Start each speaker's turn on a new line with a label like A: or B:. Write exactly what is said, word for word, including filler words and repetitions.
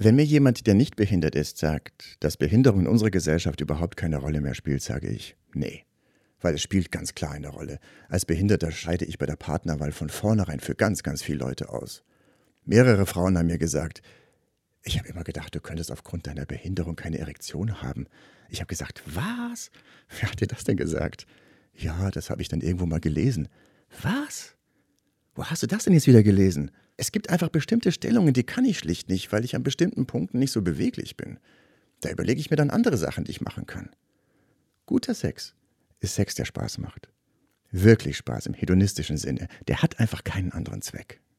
A: Wenn mir jemand, der nicht behindert ist, sagt, dass Behinderung in unserer Gesellschaft überhaupt keine Rolle mehr spielt, sage ich, nee. Weil es spielt ganz klar eine Rolle. Als Behinderter scheide ich bei der Partnerwahl von vornherein für ganz, ganz viele Leute aus. Mehrere Frauen haben mir gesagt, ich habe immer gedacht, du könntest aufgrund deiner Behinderung keine Erektion haben. Ich habe gesagt, was? Wer hat dir das denn gesagt? Ja, das habe ich dann irgendwo mal gelesen. Was? Wo hast du das denn jetzt wieder gelesen? Es gibt einfach bestimmte Stellungen, die kann ich schlicht nicht, weil ich an bestimmten Punkten nicht so beweglich bin. Da überlege ich mir dann andere Sachen, die ich machen kann. Guter Sex ist Sex, der Spaß macht. Wirklich Spaß im hedonistischen Sinne. Der hat einfach keinen anderen Zweck.